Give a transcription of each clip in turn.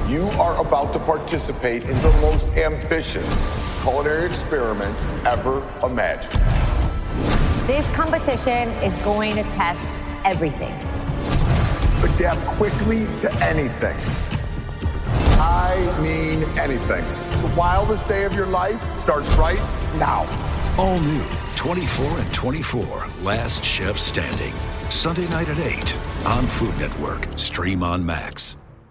You are about to participate in the most ambitious culinary experiment ever imagined. This competition is going to test everything. Adapt quickly to anything. I mean anything. The wildest day of your life starts right now. All new 24 and 24, Last Chef Standing. Sunday night at 8 on Food Network. Stream on Max.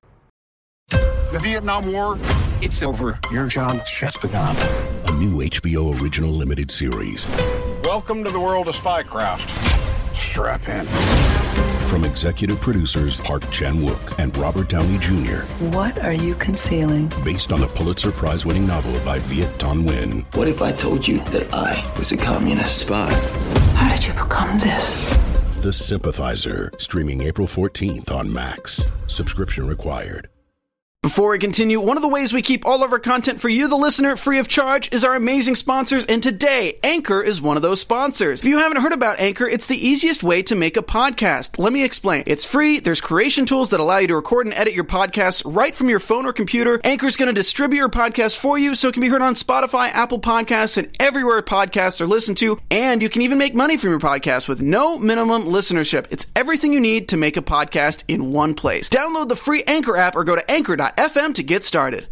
The Vietnam War, it's over. Your job has just begun. A new HBO original limited series. Welcome to the world of spycraft. Strap in. From executive producers Park Chan-wook and Robert Downey Jr. What are you concealing? Based on the Pulitzer Prize-winning novel by Viet Thanh Nguyen. What if I told you that I was a communist spy? How did you become this? The Sympathizer, streaming April 14th on Max. Subscription required. Before we continue, one of the ways we keep all of our content for you, the listener, free of charge is our amazing sponsors, and today, Anchor is one of those sponsors. If you haven't heard about Anchor, it's the easiest way to make a podcast. Let me explain. It's free, there's creation tools that allow you to record and edit your podcasts right from your phone or computer. Anchor's going to distribute your podcast for you so it can be heard on Spotify, Apple Podcasts, and everywhere podcasts are listened to, and you can even make money from your podcast with no minimum listenership. It's everything you need to make a podcast in one place. Download the free Anchor app or go to anchor.fm to get started.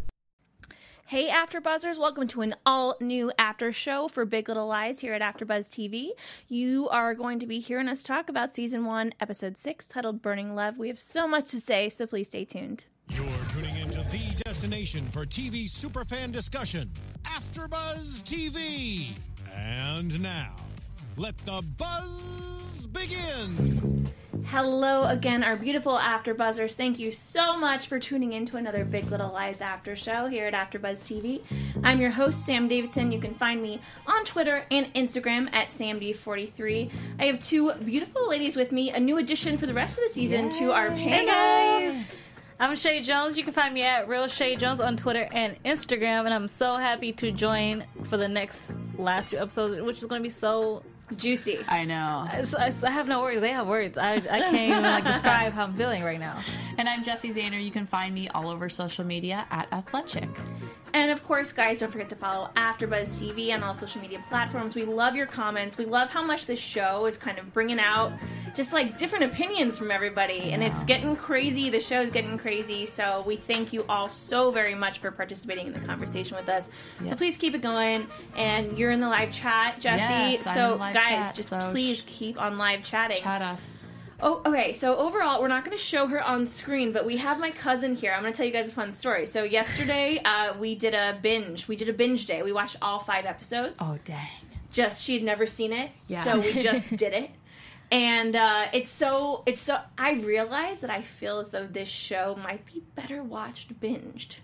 Hey AfterBuzzers, welcome to an all-new after show for Big Little Lies here at AfterBuzz TV. You are going to be hearing us talk about Season 1, Episode 6, titled Burning Love. We have so much to say, so please stay tuned. You're tuning into the destination for TV superfan discussion, AfterBuzz TV. And now, let the buzz begin. Hello again, our beautiful AfterBuzzers. Thank you so much for tuning in to another Big Little Lies after show here at AfterBuzz TV. I'm your host, Sam Davidson. You can find me on Twitter and Instagram at SamD43. I have two beautiful ladies with me, a new addition for the rest of the season to our panel. Hey guys! I'm Shay Jones. You can find me at Real Shay Jones on Twitter and Instagram, and I'm so happy to join for the last two episodes, which is going to be so juicy. I know. I have no words. They have words. I can't even describe how I'm feeling right now. And I'm Jessie Zahner. You can find me all over social media at Athletic. And of course, guys, don't forget to follow AfterBuzz TV on all social media platforms. We love your comments. We love how much this show is kind of bringing out just different opinions from everybody. Yeah. And it's getting crazy. The show is getting crazy. So we thank you all so very much for participating in the conversation with us. Yes. So please keep it going. And you're in the live chat, Jessie. Yes, so live guys, chat, just please keep on live chatting. Chat us. Oh, okay, so overall, we're not going to show her on screen, but we have my cousin here. I'm going to tell you guys a fun story. So yesterday, we did a binge. We did a binge day. We watched all 5 episodes. Oh, dang. She had never seen it, yeah. So we just did it. And it's so, I realize that I feel as though this show might be better watched binged.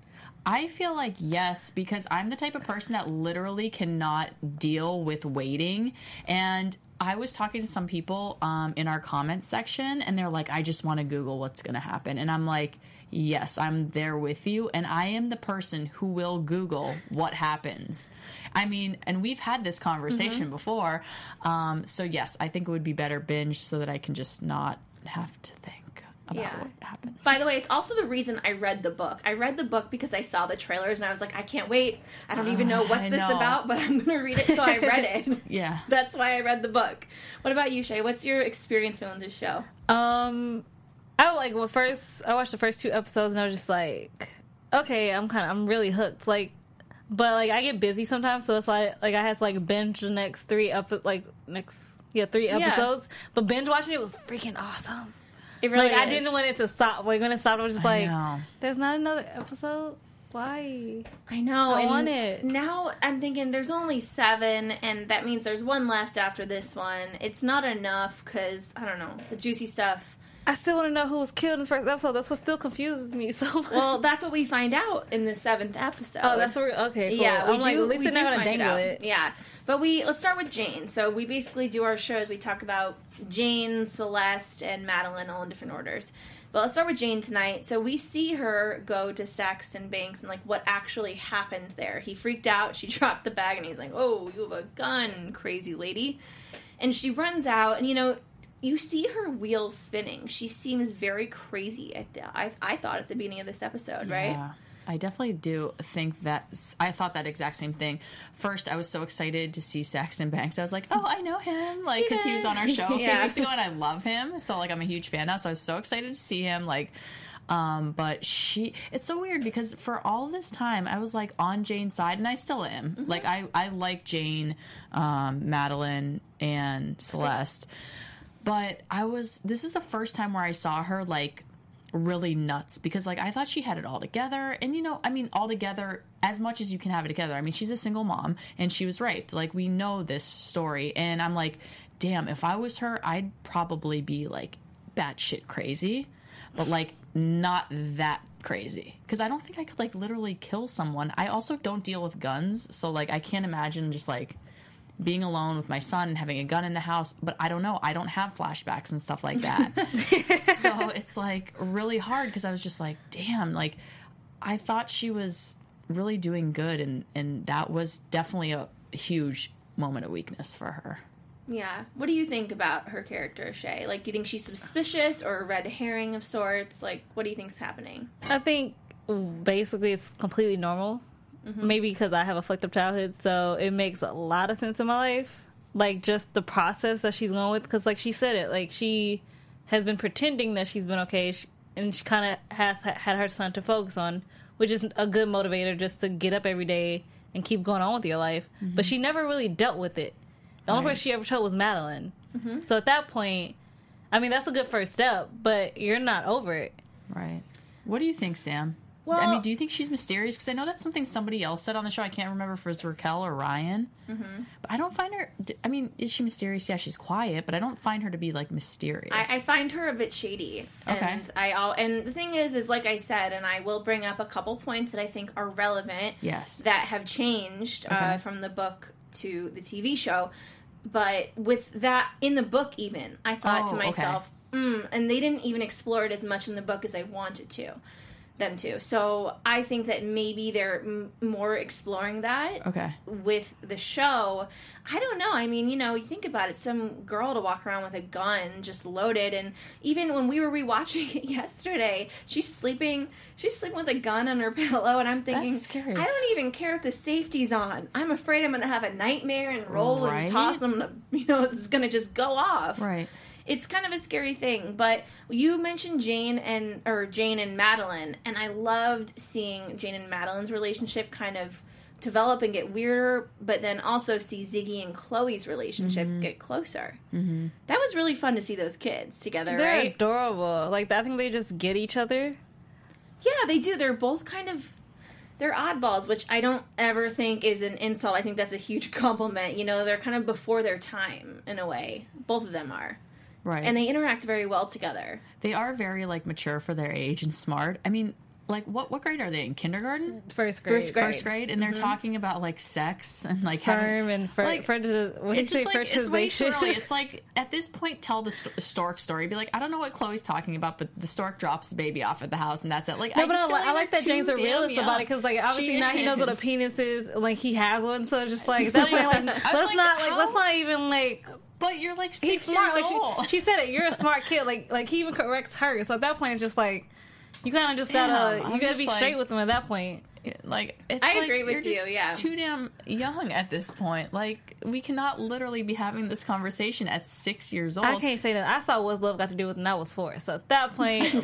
I feel like yes, because I'm the type of person that literally cannot deal with waiting. And I was talking to some people in our comments section, and they're like, I just want to Google what's going to happen. And I'm like, yes, I'm there with you. And I am the person who will Google what happens. I mean, and we've had this conversation before. So yes, I think it would be better binge so that I can just not have to think about what happens. By the way, it's also the reason I read the book. I read the book because I saw the trailers and I was like, I can't wait. I don't even know what's this about, but I'm going to read it, so I read it. Yeah. That's why I read the book. What about you, Shay? What's your experience with this show? I watched the first 2 episodes and I was just like, okay, I'm really hooked. But I get busy sometimes, so that's why I had to binge the next 3 episodes. But binge watching it was freaking awesome. It really is. I didn't want it to stop. When it stopped, I was just there's not another episode? Why? I know. I want it. Now I'm thinking there's only 7, and that means there's 1 left after this one. It's not enough because, I don't know, the juicy stuff. I still want to know who was killed in the first episode. That's what still confuses me so much. Well, that's what we find out in the 7th episode. Oh, that's where okay, cool. Yeah, at least they're not going to dangle it. Yeah. But let's start with Jane. So we basically do our shows. We talk about Jane, Celeste, and Madeline all in different orders. But let's start with Jane tonight. So we see her go to Saxton Banks and what actually happened there. He freaked out. She dropped the bag and he's like, "Oh, you have a gun, crazy lady." And she runs out and you see her wheels spinning. She seems very crazy I thought at the beginning of this episode, right? Yeah. I definitely do think that. I thought that exact same thing. First, I was so excited to see Saxton Banks. I was like, oh, I know him. Like, because he was on our show a few weeks ago, and I love him. So, like, I'm a huge fan now. So I was so excited to see him. Like, but it's so weird because for all this time, I was, like, on Jane's side, and I still am. Mm-hmm. Like, I like Jane, Madeline, and Celeste. But this is the first time where I saw her, like, really nuts, because like I thought she had it all together, and all together as much as you can have it together. I mean, she's a single mom and she was raped. Like, we know this story, and I'm like, damn, if I was her, I'd probably be like batshit crazy, but like not that crazy, because I don't think I could like literally kill someone. I also don't deal with guns, so like I can't imagine just like being alone with my son and having a gun in the house, but I don't know. I don't have flashbacks and stuff like that. So it's like really hard, because I was just like, damn, like I thought she was really doing good, and that was definitely a huge moment of weakness for her. Yeah. What do you think about her character, Shay? Like, do you think she's suspicious or a red herring of sorts? Like, what do you think's happening? I think basically it's completely normal. Mm-hmm. Maybe because I have a fucked up childhood, so it makes a lot of sense in my life. Like, just the process that she's going with, because, like, she said it, like, she has been pretending that she's been okay, and she kind of has had her son to focus on, which is a good motivator, just to get up every day and keep going on with your life. Mm-hmm. But she never really dealt with it. The only person she ever told was Madeline. Mm-hmm. So at that point, I mean, that's a good first step, but you're not over it. Right. What do you think, Sam? Well, I mean, do you think she's mysterious? Because I know that's something somebody else said on the show. I can't remember if it was Raquel or Ryan. Mm-hmm. But I don't find her... I mean, is she mysterious? Yeah, she's quiet, but I don't find her to be, like, mysterious. I find her a bit shady. Okay. And the thing is like I said, and I will bring up a couple points that I think are relevant. Yes. That have changed from the book to the TV show. But with that, in the book even, I thought to myself, and they didn't even explore it as much in the book as I wanted them to. So I think that maybe they're more exploring that with the show. I don't know. I mean, you think about it, some girl to walk around with a gun just loaded, and even when we were rewatching it yesterday, she's sleeping with a gun on her pillow, and I'm thinking, that's scary. I don't even care if the safety's on. I'm afraid I'm going to have a nightmare and roll and toss them. It's going to just go off. Right. It's kind of a scary thing, but you mentioned Jane and Madeline, and I loved seeing Jane and Madeline's relationship kind of develop and get weirder, but then also see Ziggy and Chloe's relationship get closer. Mm-hmm. That was really fun to see those kids together, They're right? adorable. Like, I think they just get each other. Yeah, they do. They're both kind of... They're oddballs, which I don't ever think is an insult. I think that's a huge compliment. They're kind of before their time, in a way. Both of them are. Right. And they interact very well together. They are very, like, mature for their age and smart. I mean, like, what grade are they in? Kindergarten? First grade. First grade. And they're talking about, like, sex and, like, sperm and it's just, like, it's way too early. It's like, at this point, tell the stork story. Be like, I don't know what Chloe's talking about, but the stork drops the baby off at the house, and that's it. Like, no, I like that Jane's a realist about it, because, like, obviously now he knows what a penis is. Like, he has one, so it's just, like, at that point, like, let's not even, like... But you're like 6 years old. She said it. You're a smart kid. Like he even corrects her. So at that point, it's just like you kind of just gotta be straight with them at that point. Like, I agree with you. Yeah, too damn young at this point. Like, we cannot literally be having this conversation at 6 years old. I can't say that. I saw What's Love Got to Do with when I was 4. So at that point,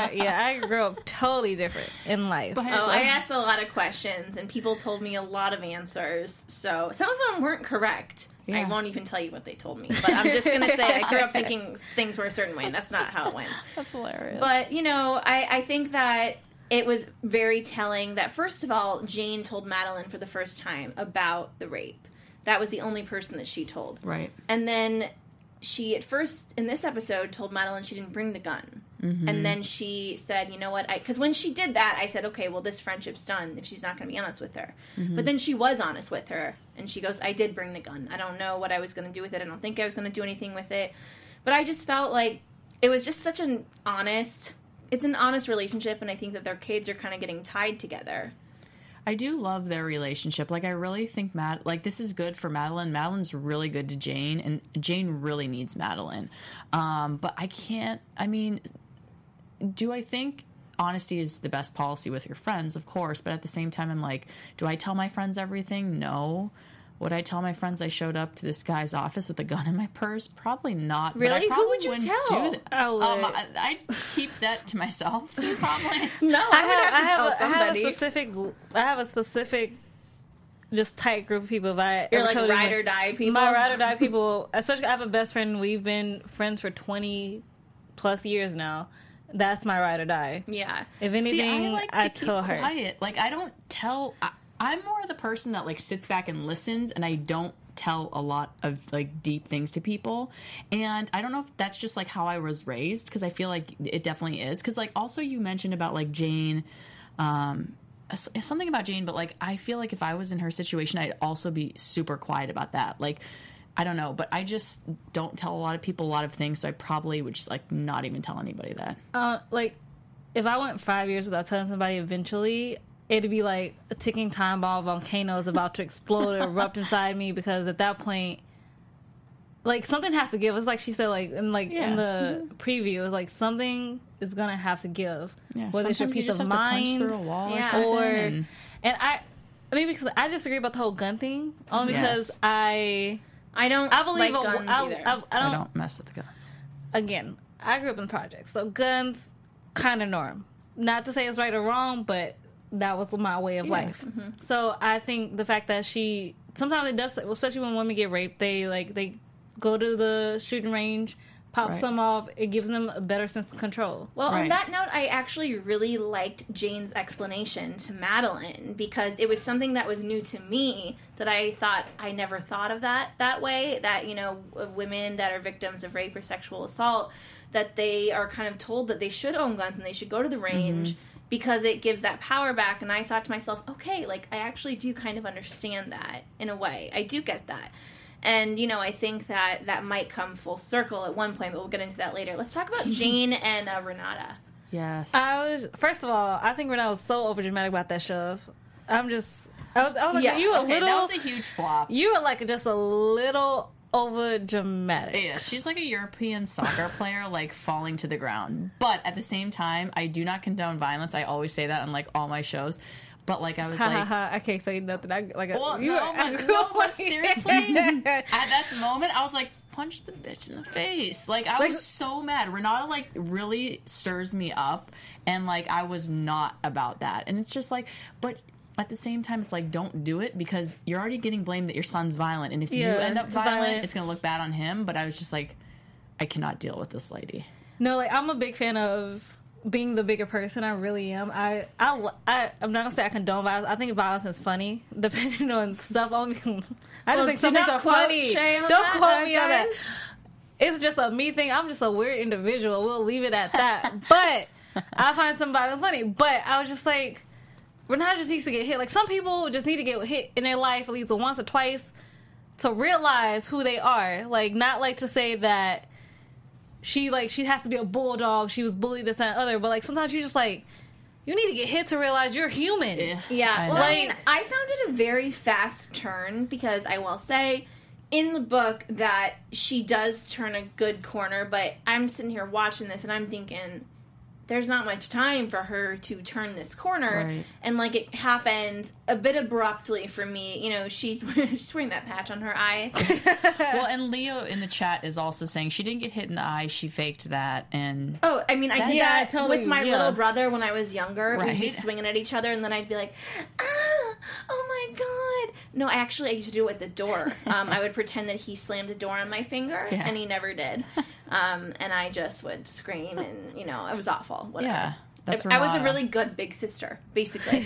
I grew up totally different in life. I asked a lot of questions, and people told me a lot of answers. So some of them weren't correct. Yeah. I won't even tell you what they told me, but I'm just going to say I grew up thinking things were a certain way, and that's not how it went. That's hilarious. But, I think that it was very telling that, first of all, Jane told Madeline for the first time about the rape. That was the only person that she told. Right. And then she, at first, in this episode, told Madeline she didn't bring the gun. Mm-hmm. And then she said, you know what, because when she did that, I said, okay, well, this friendship's done if she's not going to be honest with her. Mm-hmm. But then she was honest with her, and she goes, I did bring the gun. I don't know what I was going to do with it. I don't think I was going to do anything with it. But I just felt like it was just such an honest relationship, and I think that their kids are kind of getting tied together. I do love their relationship. Like, I really think this is good for Madeline. Madeline's really good to Jane, and Jane really needs Madeline. But do I think honesty is the best policy with your friends? Of course. But at the same time, I'm like, do I tell my friends everything? No. Would I tell my friends I showed up to this guy's office with a gun in my purse? Probably not. Really? But I probably Who would you wouldn't tell? do that. I'd keep that to myself. Probably. No, I have a specific, just tight group of people. You're like ride or die people. My ride or die people. Especially, I have a best friend. We've been friends for 20 plus years now. That's my ride or die. Yeah. If anything, I like to keep tell her. Quiet. Like, I don't tell. I'm more the person that like sits back and listens, and I don't tell a lot of like deep things to people. And I don't know if that's just like how I was raised, because I feel like it definitely is. Because like also you mentioned about like Jane, something about Jane, but like I feel like if I was in her situation, I'd also be super quiet about that. Like, I don't know, but I just don't tell a lot of people a lot of things, so I probably would just like not even tell anybody that. Like, if I went 5 years without telling somebody, eventually it'd be like a ticking time bomb volcano is about to explode or erupt inside me, because at that point, like, something has to give. It's like she said, like in the preview, it's like something is gonna have to give. Yeah, whether it's your peace of mind through a wall or something. Because I disagree about the whole gun thing, only because I believe like guns either. I don't mess with guns. Again, I grew up in the projects, so guns kind of norm. Not to say it's right or wrong, but that was my way of life. Mm-hmm. So I think the fact that she sometimes it does, especially when women get raped, they go to the shooting range, pop some off. It gives them a better sense of control. Well, on that note, I actually really liked Jane's explanation to Madeline, because it was something that was new to me that I thought I never thought of that way. That, you know, women that are victims of rape or sexual assault, that they are kind of told that they should own guns and they should go to the range. Mm-hmm. Because it gives that power back. And I thought to myself, okay, like, I actually do kind of understand that in a way. I do get that. And, you know, I think that might come full circle at one point, but we'll get into that later. Let's talk about Jane and Renata. Yes. First of all, I think Renata was so overdramatic about that shove. I was like, you a little... That was a huge flop. You were like just a little over dramatic. Yeah, she's like a European soccer player, like falling to the ground. But at the same time, I do not condone violence. I always say that on like all my shows. But like I was like, I can't say nothing. But seriously, at that moment, I was like, punch the bitch in the face. Like, I was so mad. Renata like really stirs me up, and like I was not about that. And it's just like, but at the same time, it's like, don't do it, because you're already getting blamed that your son's violent. And if you end up violent, it's going to look bad on him. But I was just like, I cannot deal with this lady. No, like, I'm a big fan of being the bigger person. I really am. I'm not going to say I condone violence. I think violence is funny, depending on stuff. I just think some things are funny. Don't quote me on that. It's just a me thing. I'm just a weird individual. We'll leave it at that. But I find some violence funny. But I was just like, Renata just needs to get hit. Like, some people just need to get hit in their life at least once or twice to realize who they are. Like, not like to say that she has to be a bulldog, she was bullied, this and other, but like sometimes you just like, you need to get hit to realize you're human. Yeah. Well, I mean, I found it a very fast turn, because I will say in the book that she does turn a good corner, but I'm sitting here watching this and I'm thinking, there's not much time for her to turn this corner. Right. And, like, it happened a bit abruptly for me. You know, she's wearing that patch on her eye. Well, and Leo in the chat is also saying she didn't get hit in the eye. She faked that. And oh, I mean, I did that totally, with my little brother when I was younger. Right. We'd be swinging at each other, and then I'd be like, oh my God. No, I used to do it with the door. I would pretend that he slammed the door on my finger, and he never did. And I just would scream, and, you know, it was awful. Whatever. Yeah, that's I was a really good big sister, basically.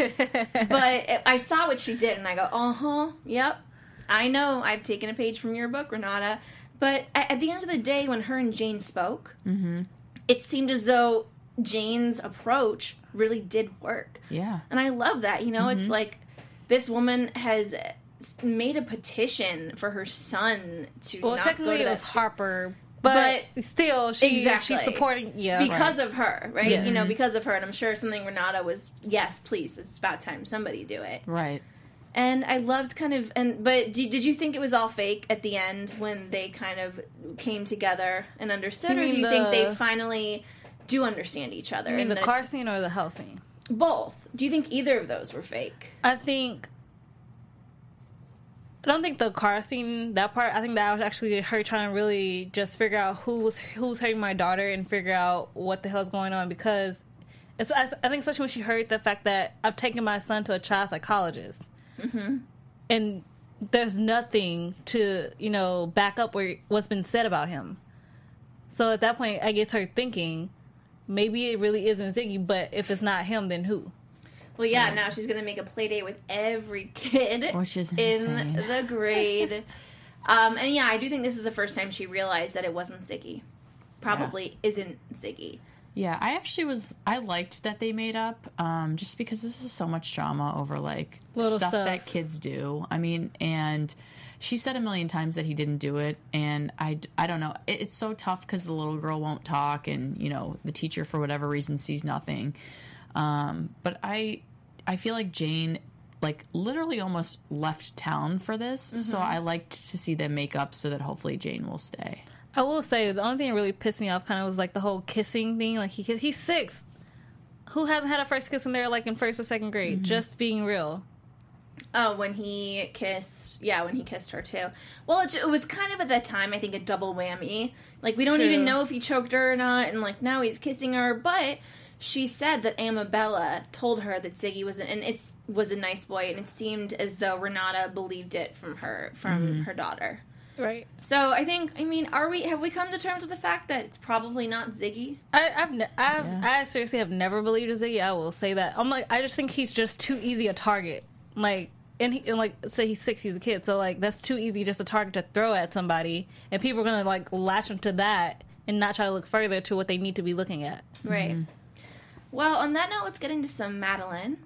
But I saw what she did, and I go, yep, I know. I've taken a page from your book, Renata. But at the end of the day, when her and Jane spoke, it seemed as though Jane's approach really did work. Yeah. And I love that. You know, it's like this woman has made a petition for her son to not go to technically it was that Harper. But still, she's supporting, because of her, right? Yeah. You know, because of her, and I'm sure something Renata was, yes, please, it's about time somebody do it, right? And I loved but did you think it was all fake at the end when they kind of came together and understood, or do you think they finally do understand each other? You mean the car scene or the house scene? Both. Do you think either of those were fake? I don't think the car scene, that part, I think that was actually her trying to really just figure out who's hurting my daughter and figure out what the hell's going on, because I think especially when she heard the fact that I've taken my son to a child psychologist. Mm-hmm. And there's nothing to, back up what's been said about him. So at that point, I get her thinking, maybe it really isn't Ziggy, but if it's not him, then who? Well, yeah, now she's going to make a play date with every kid which is in the grade. And yeah, I do think this is the first time she realized that it wasn't Ziggy. Probably isn't Ziggy. Yeah, I liked that they made up, just because this is so much drama over, like, stuff that kids do. I mean, and she said a million times that he didn't do it, and I don't know. It's so tough because the little girl won't talk, and, the teacher, for whatever reason, sees nothing. But I feel like Jane, like, literally almost left town for this, so I liked to see them make up so that hopefully Jane will stay. I will say, the only thing that really pissed me off kind of was, like, the whole kissing thing. Like, he's 6. Who hasn't had a first kiss when they're, like, in 1st or 2nd grade? Just being real. Oh, when he kissed her, too. Well, it was kind of, at that time, I think, a double whammy. Like, we don't even know if he choked her or not, and, like, now he's kissing her, but she said that Amabella told her that Ziggy was a nice boy, and it seemed as though Renata believed it from her daughter. Right. So have we come to terms with the fact that it's probably not Ziggy? I seriously have never believed in Ziggy. I will say that. I just think he's just too easy a target. Like, and say he's 6, he's a kid, so, like, that's too easy just a target to throw at somebody, and people are gonna, like, latch onto that and not try to look further to what they need to be looking at. Right. Mm-hmm. Well, on that note, let's get into some Madeline.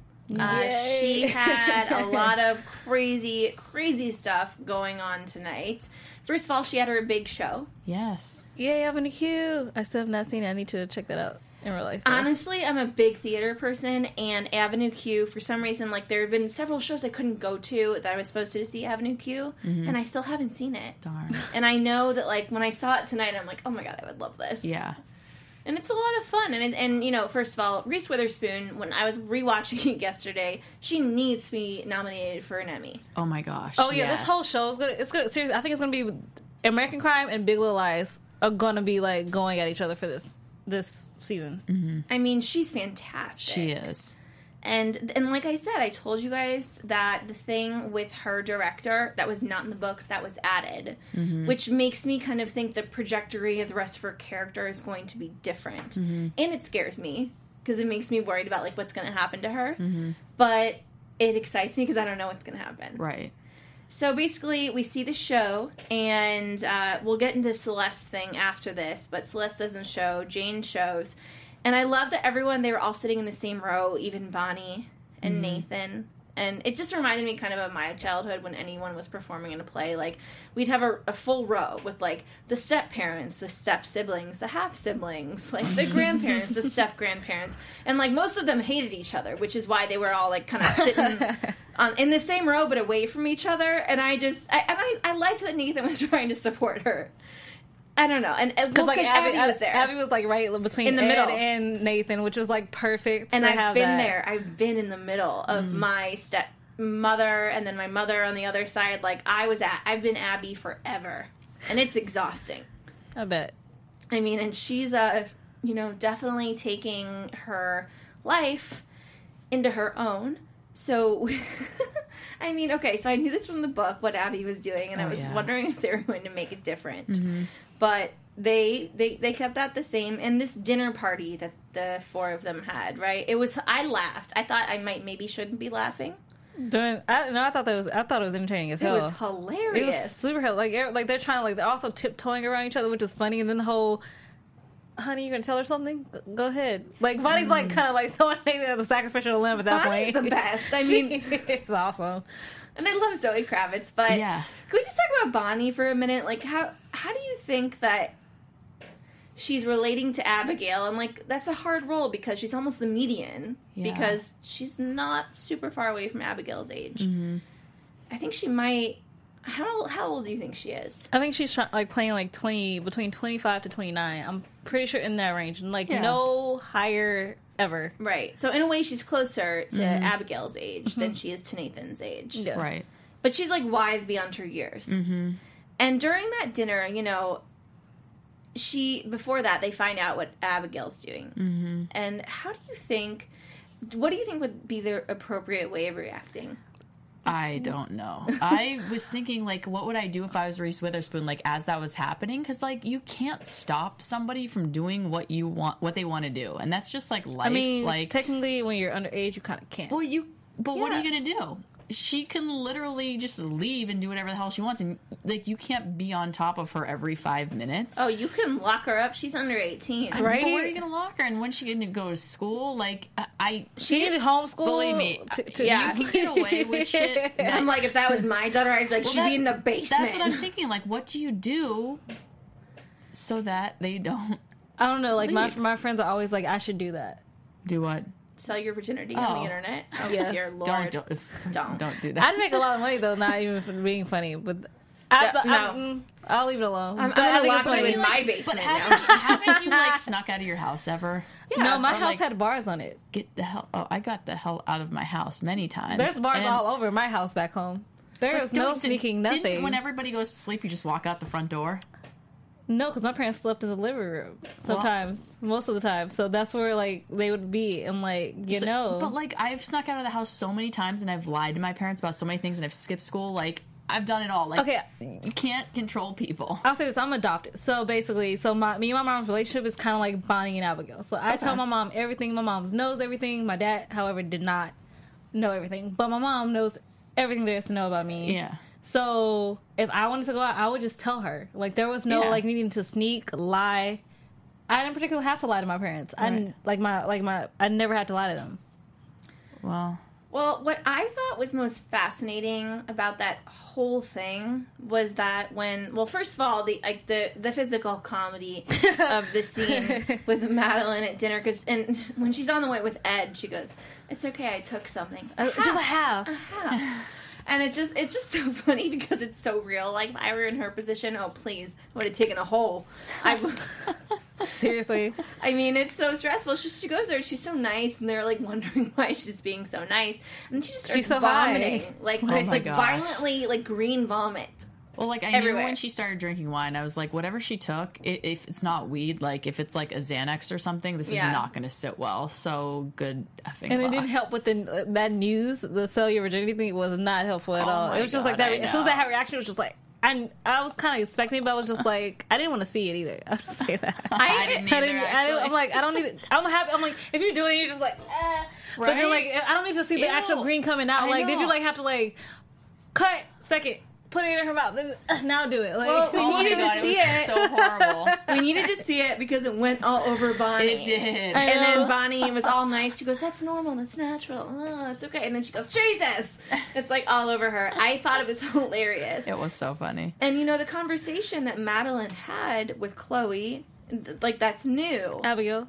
She had a lot of crazy, crazy stuff going on tonight. First of all, she had her big show. Yes. Yay, Avenue Q. I still have not seen it. I need to check that out in real life. Honestly, I'm a big theater person, and Avenue Q, for some reason, like, there have been several shows I couldn't go to that I was supposed to see Avenue Q, and I still haven't seen it. Darn. And I know that, like, when I saw it tonight, I'm like, oh my god, I would love this. Yeah. And it's a lot of fun. And first of all, Reese Witherspoon, when I was rewatching it yesterday, she needs to be nominated for an Emmy. Oh, my gosh. Oh, yeah, This whole show is good. It's good. Seriously, I think it's going to be American Crime and Big Little Lies are going to be, like, going at each other for this season. Mm-hmm. I mean, she's fantastic. She is. And like I said, I told you guys that the thing with her director that was not in the books, that was added, which makes me kind of think the trajectory of the rest of her character is going to be different. And it scares me because it makes me worried about, like, what's going to happen to her. But it excites me because I don't know what's going to happen. Right. So basically, we see the show, and we'll get into Celeste's thing after this, but Celeste doesn't show, Jane shows. And I love that they were all sitting in the same row, even Bonnie and Nathan. And it just reminded me kind of my childhood when anyone was performing in a play. Like, we'd have a full row with, like, the step-parents, the step-siblings, the half-siblings, like, the grandparents, the step-grandparents. And, like, most of them hated each other, which is why they were all, like, kind of sitting in the same row but away from each other. And I liked that Nathan was trying to support her. I don't know, and because Abby was there. Abby was, like, right between in the Ed middle and Nathan, which was, like, perfect. And to I've have been that. there. I've been in the middle of my stepmother and then my mother on the other side. Like, I've been Abby forever, and it's exhausting. I bet. I mean, and she's definitely taking her life into her own. So, I mean, okay, so I knew this from the book, what Abby was doing, and I was wondering if they were going to make it different. But they kept that the same. And this dinner party that the 4 of them had, right? I laughed. I thought I maybe shouldn't be laughing. I thought it was entertaining as hell. It was hilarious. It was super hilarious. Like they're trying, like, they're also tiptoeing around each other, which is funny. And then the whole, honey, you gonna tell her something? Go ahead. Like, Bonnie's like kind of like throwing the sacrificial lamb at that Bonnie's point. the best. I mean, it's awesome. And I love Zoe Kravitz, but can we just talk about Bonnie for a minute? Like, how do you think that she's relating to Abigail, and like that's a hard role because she's almost the median because she's not super far away from Abigail's age. Mm-hmm. I think she might. How old do you think she is? I think she's playing like 20, between 25 to 29. I'm pretty sure in that range, and no higher ever. Right. So in a way, she's closer to Abigail's age than she is to Nathan's age. Yeah. Right. But she's like wise beyond her years. Mm-hmm. And during that dinner, before that, they find out what Abigail's doing. Mm-hmm. And what do you think would be the appropriate way of reacting? I don't know. I was thinking, like, what would I do if I was Reese Witherspoon, like, as that was happening? Because, like, you can't stop somebody from doing what they want to do. And that's just, like, life. I mean, like, technically, when you're underage, you kind of can't. Well, what are you going to do? She can literally just leave and do whatever the hell she wants. And, like, you can't be on top of her every 5 minutes. Oh, you can lock her up. She's under 18. Right? But where are you going to lock her? And when's she going to go to school? Like, she needed homeschool. Believe me. You can get away with shit. I'm like, if that was my daughter, I'd be like, she'd be in the basement. That's what I'm thinking. Like, what do you do so that they don't... I don't know. Like, my friends are always like, I should do that. Do what? Sell your virginity on the internet? Oh, yeah. Dear Lord. Don't do that. I'd make a lot of money, though, not even for being funny. But I'll leave it alone. I'm going to lock you in my basement now. Haven't you, like, snuck out of your house ever? Yeah. No, my house had bars on it. Get the hell... Oh, I got the hell out of my house many times. There's bars all over my house back home. There's no sneaking nothing. When everybody goes to sleep, you just walk out the front door? No, because my parents slept in the living room sometimes, most of the time. So that's where, like, they would be. And, like, But, like, I've snuck out of the house so many times, and I've lied to my parents about so many things, and I've skipped school. Like, I've done it all. Like, okay. You can't control people. I'll say this. I'm adopted. So, basically, me and my mom's relationship is kind of like Bonnie and Abigail. So, I tell my mom everything. My mom knows everything. My dad, however, did not know everything. But my mom knows everything there is to know about me. Yeah. So, if I wanted to go out, I would just tell her. Like, there was no, like, needing to sneak, lie. I didn't particularly have to lie to my parents. Right. I never had to lie to them. Well, what I thought was most fascinating about that whole thing was that first of all, the physical comedy of the scene with Madeline at dinner, and when she's on the way with Ed, she goes, "It's okay, I took something, just a half." And it's just so funny because it's so real. Like, if I were in her position, oh, please, I would have taken a hole. Seriously. I mean, it's so stressful. She goes there, she's so nice, and they're, like, wondering why she's being so nice. And she just starts vomiting. Like violently, like, green vomit. Well, like, I knew when she started drinking wine, I was like, whatever she took, if it's not weed, like, if it's, like, a Xanax or something, this is not going to sit well. So, good effing And luck. it didn't help with that news, the sell your virginity thing was not helpful at all. It was just like that. As soon as that reaction was just like, I was kind of expecting, but I was just like, I didn't want to see it either. I'll just say that. I didn't either, actually. I'm like, I don't need it. I'm happy. I'm like, if you're doing it, you're just like, Right? But then, like, I don't need to see the actual green coming out. Like, did you, like, have to, like, cut, second, put it in her mouth, then now do it. Like, well, we needed to see it. So horrible. We needed to see it because it went all over Bonnie. It did. And then Bonnie was all nice. She goes, "That's normal. That's natural. Oh, it's okay." And then she goes, "Jesus!" It's like all over her. I thought it was hilarious. It was so funny. And the conversation that Madeline had with Chloe, like, that's new. Abigail.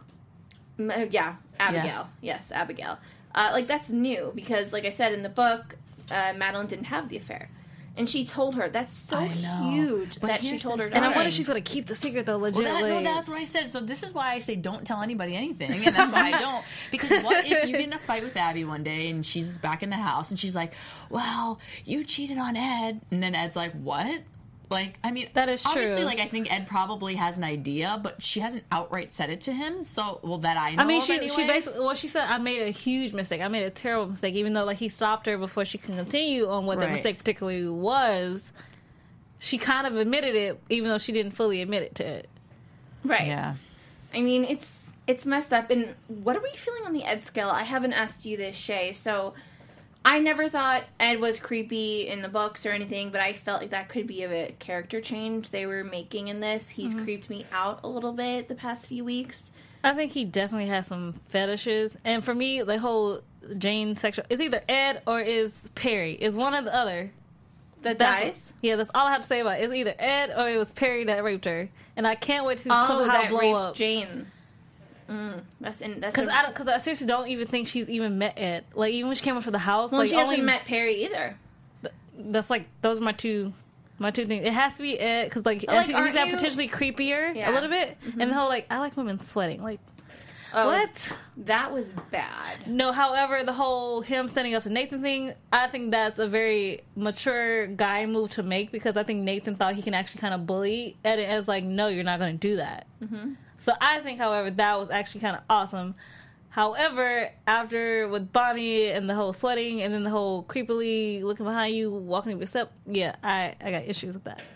Yeah, Abigail. Yeah. Yes, Abigail. Like, that's new because, like I said in the book, Madeline didn't have the affair. And she told her. That's so huge that she told her. And I wonder if she's going to keep the secret, though, legitimately. That's what I said. So this is why I say don't tell anybody anything. And that's why I don't. Because what if you get in a fight with Abby one day and she's back in the house and she's like, well, you cheated on Ed. And then Ed's like, what? Like, I mean, that is obviously, true. like, I think Ed probably has an idea, but she hasn't outright said it to him. So, that I know. I mean, she basically, she said, I made a huge mistake. I made a terrible mistake, even though, like, he stopped her before she can continue on what that mistake particularly was. She kind of admitted it, even though she didn't fully admit it to it. Right. Yeah. I mean, it's messed up. And what are we feeling on the Ed scale? I haven't asked you this, Shay. So, I never thought Ed was creepy in the books or anything, but I felt like that could be a character change they were making in this. He's creeped me out a little bit the past few weeks. I think he definitely has some fetishes. And for me, the whole Jane sexual... It's either Ed or is Perry. It's one or the other. That dies? Yeah, that's all I have to say about it. It's either Ed or it was Perry that raped her. And I can't wait to see somehow that blow raped up. Jane. That's because I seriously don't even think she's even met Ed. Like, even when she came up for the house, well, like, she hasn't met Perry either. That's like, those are my two things. It has to be Ed because like, he's that potentially creepier a little bit, and the whole like, I like women sweating. Like, what? That was bad. No, however, the whole him standing up to Nathan thing, I think that's a very mature guy move to make because I think Nathan thought he can actually kind of bully Ed as like, no, you're not going to do that. Mm-hmm. So I think, however, that was actually kind of awesome. However, after with Bonnie and the whole sweating and then the whole creepily looking behind you, walking to your step, yeah, I got issues with that.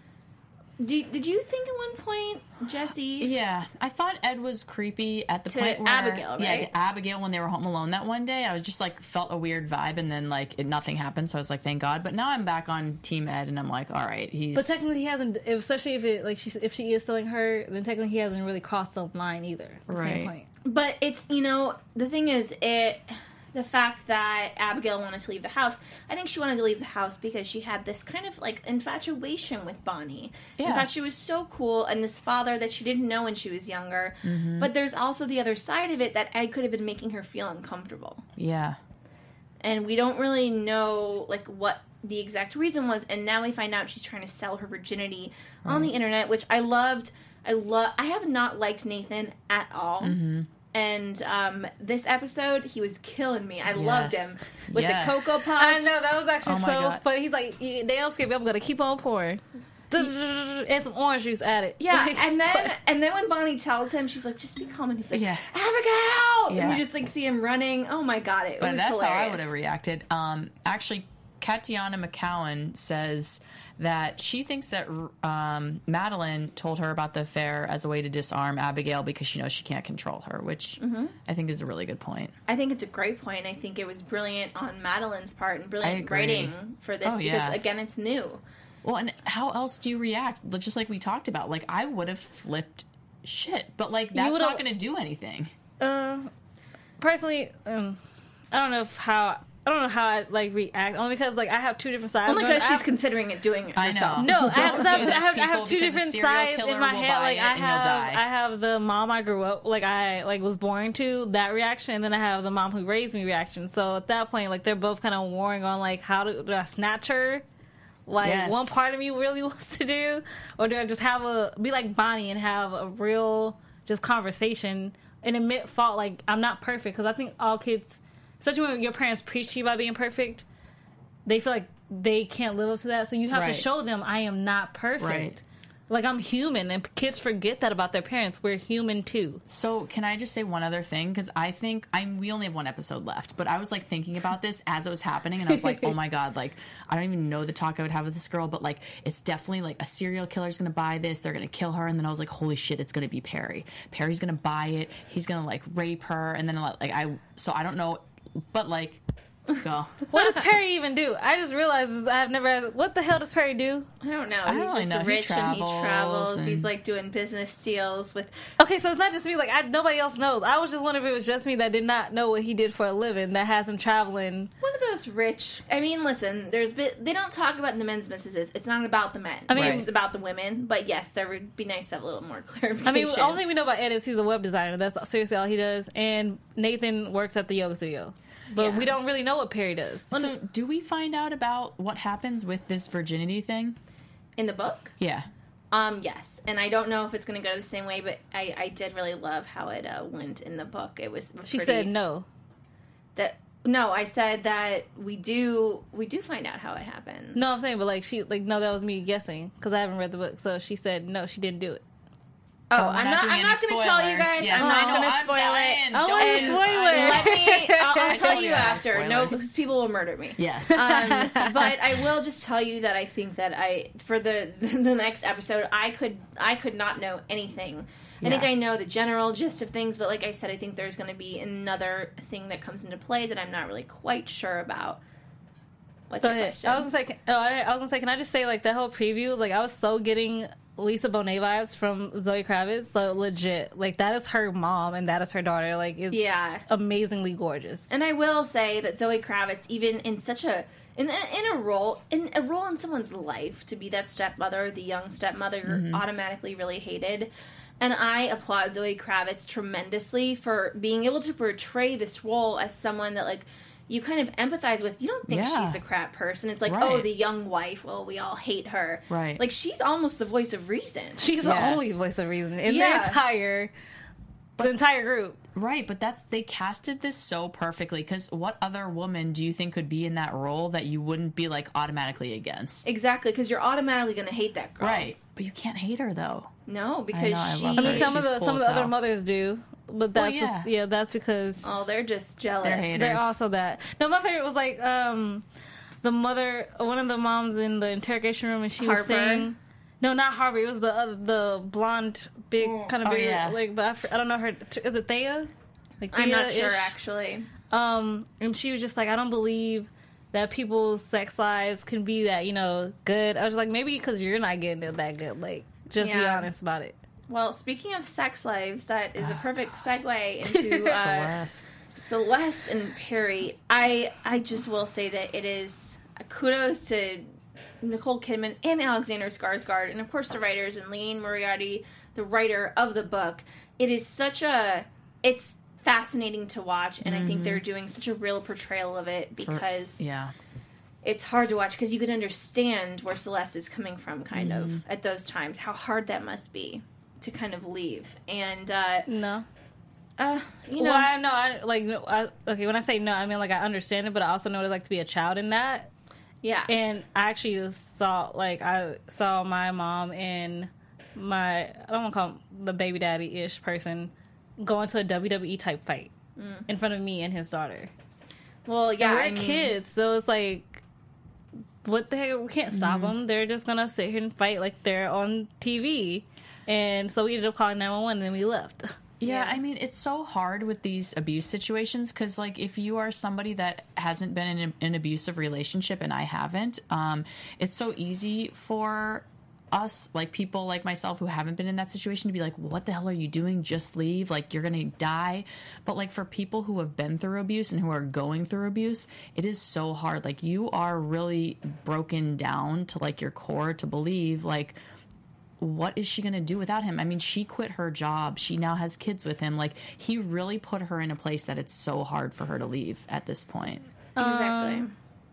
Did you think at one point, Jesse? Yeah, I thought Ed was creepy at the point where Abigail, right? Yeah, to Abigail when they were home alone that one day. I was just like felt a weird vibe, and then like nothing happened. So I was like, thank God. But now I'm back on Team Ed, and I'm like, all right, he's. But technically, he hasn't. Especially if she is stealing her, then technically he hasn't really crossed the line either. At the same point. But it's the thing is the fact that Abigail wanted to leave the house, I think she wanted to leave the house because she had this kind of, like, infatuation with Bonnie. Yeah. In fact, she was so cool, and this father that she didn't know when she was younger. Mm-hmm. But there's also the other side of it that Ed could have been making her feel uncomfortable. Yeah. And we don't really know, like, what the exact reason was, and now we find out she's trying to sell her virginity on the internet, which I loved. I have not liked Nathan at all. Mm-hmm. And this episode, he was killing me. I loved him. With the Cocoa Puffs. I know, that was actually so funny. He's like, they don't skip me, I'm going to keep on pouring. And some orange juice at it. Yeah, and then when Bonnie tells him, she's like, just be calm. And he's like, Abigail! Yeah. And you just like see him running. Oh my God, it was hilarious. But that's how I would have reacted. Actually, Katiana McCowan says that she thinks that Madeline told her about the affair as a way to disarm Abigail because she knows she can't control her, which I think is a really good point. I think it's a great point. I think it was brilliant on Madeline's part and brilliant writing for this because, again, it's new. Well, and how else do you react? Just like we talked about. Like, I would have flipped shit, but, like, that's not going to do anything. Personally, I don't know how I like react. Only because like I have two different sides. Only because she's considering doing it herself. I know. No, I have two different sides in my head. Like I have the mom I grew up I was born to, that reaction, and then I have the mom who raised me reaction. So at that point, like they're both kind of warring on like how do I snatch her? Like one part of me really wants to do, or do I just be like Bonnie and have a real just conversation and admit fault? Like I'm not perfect because I think all kids. Especially when your parents preach to you about being perfect, they feel like they can't live up to that. So you have to show them, I am not perfect. Right. Like, I'm human, and kids forget that about their parents. We're human, too. So, can I just say one other thing? Because I think, we only have one episode left, but I was, like, thinking about this as it was happening, and I was like, oh, my God, like, I don't even know the talk I would have with this girl, but, like, it's definitely, like, a serial killer's going to buy this, they're going to kill her, and then I was like, holy shit, it's going to be Perry. Perry's going to buy it, he's going to, like, rape her, and then, so I don't know, but, like... Go. What does Perry even do? I just realized I've never asked, what the hell does Perry do? I don't know. He's just rich and he travels. He's like doing business deals with... Okay, so it's not just me. Like, nobody else knows. I was just wondering if it was just me that did not know what he did for a living that has him traveling. One of those rich... I mean, listen, they don't talk about the men's businesses. It's not about the men. I mean, it's about the women. But yes, there would be nice to have a little more clarification. I mean, the only thing we know about Ed is he's a web designer. That's seriously all he does. And Nathan works at the yoga studio. But we don't really know what Perry does. So, do we find out about what happens with this virginity thing? In the book? Yeah. Yes. And I don't know if it's going to go the same way, but I did really love how it went in the book. It was She said no. No, I said that we do find out how it happens. No, I'm saying, but no, that was me guessing, because I haven't read the book. So she said no, she didn't do it. Oh, I'm not going to tell you guys. Yes, I'm not going to spoil it. I want to spoil it. I'll tell you after. Spoilers. No, because people will murder me. Yes. But I will just tell you that I think that for the next episode, I could not know anything. I think I know the general gist of things, but like I said, I think there's going to be another thing that comes into play that I'm not really quite sure about. What's your question? I was gonna say, can I just say, like, that whole preview, like, I was so getting Lisa Bonet vibes from Zoe Kravitz. So legit, like that is her mom and that is her daughter. Like it's amazingly gorgeous. And I will say that Zoe Kravitz, even in such a in a role in someone's life, to be that stepmother, the young stepmother, you're automatically really hated. And I applaud Zoe Kravitz tremendously for being able to portray this role as someone that, like, you kind of empathize with. You don't think she's the crap person. It's like, oh, the young wife, well, we all hate her. Right. Like, she's almost the voice of reason. She's the only voice of reason in the entire group. Right, but they casted this so perfectly, because what other woman do you think could be in that role that you wouldn't be, like, automatically against? Exactly, because you're automatically going to hate that girl. Right, but you can't hate her, though. No, because some of the other mothers do, but that's that's because they're just jealous. They're haters. They're also that. No, my favorite was like the mother, one of the moms in the interrogation room, and she was saying, no, not Harvey. It was the blonde, big kind of big, like, but I don't know her. Is it Thea? Like I'm not sure actually. And she was just like, I don't believe that people's sex lives can be that, good. I was like, maybe because you're not getting it that good. Like, just be honest about it. Well, speaking of sex lives, that is a perfect segue into Celeste and Perry. I just will say that it is kudos to Nicole Kidman and Alexander Skarsgård, and of course the writers, and Liane Moriarty, the writer of the book. It is it's fascinating to watch, and I think they're doing such a real portrayal of it, because it's hard to watch, because you can understand where Celeste is coming from, kind of, at those times, how hard that must be to kind of leave. And no. When I say no, I mean, like, I understand it, but I also know what it's like to be a child in that. Yeah. And I actually saw my mom and I don't want to call him the baby daddy-ish person, go into a WWE type fight in front of me and his daughter. Well, yeah. And we're kids, so it's like, what the heck? We can't stop them. They're just going to sit here and fight like they're on TV. And so we ended up calling 911 and then we left. Yeah, I mean, it's so hard with these abuse situations, because, like, if you are somebody that hasn't been in an abusive relationship, and I haven't, it's so easy for us, like, people like myself who haven't been in that situation, to be like, what the hell are you doing? Just leave. Like, you're going to die. But, like, for people who have been through abuse and who are going through abuse, it is so hard. Like, you are really broken down to, like, your core to believe, like, what is she going to do without him? I mean, she quit her job. She now has kids with him. Like, he really put her in a place that it's so hard for her to leave at this point. Exactly.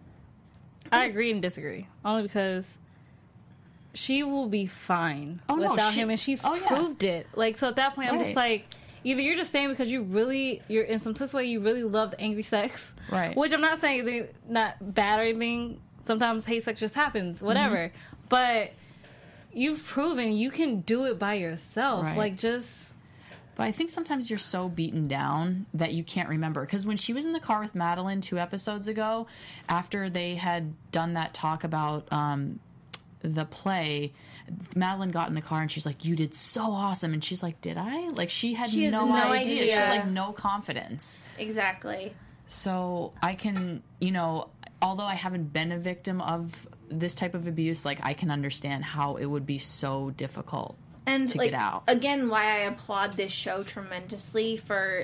I agree and disagree. Only because she will be fine without him, and she's proved it. Like, so at that point, I'm just like, either you're just saying because you're in some twist way, you really love the angry sex. Right. Which I'm not saying is not bad or anything. Sometimes hate sex just happens, whatever. But you've proven you can do it by yourself. Right. Like, just... But I think sometimes you're so beaten down that you can't remember. Because when she was in the car with Madeline 2 episodes ago, after they had done that talk about the play, Madeline got in the car and she's like, you did so awesome. And she's like, did I? Like, she had no idea. She has, like, no confidence. Exactly. So I can, although I haven't been a victim of this type of abuse, like, I can understand how it would be so difficult to get out. Again, why I applaud this show tremendously for,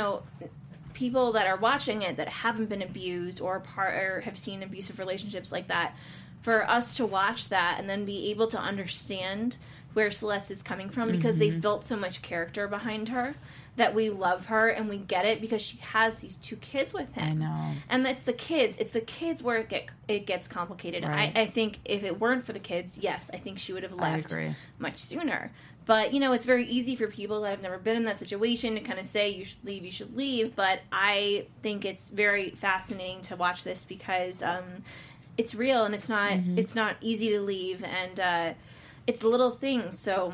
people that are watching it that haven't been abused or have seen abusive relationships like that, for us to watch that and then be able to understand where Celeste is coming from, because they've built so much character behind her that we love her and we get it, because she has these 2 kids with him. I know. And it's the kids where it gets complicated. Right. I think if it weren't for the kids, yes, I think she would have left much sooner. But, it's very easy for people that have never been in that situation to kind of say, you should leave. But I think it's very fascinating to watch this, because it's real, and it's not easy to leave, and it's the little things. So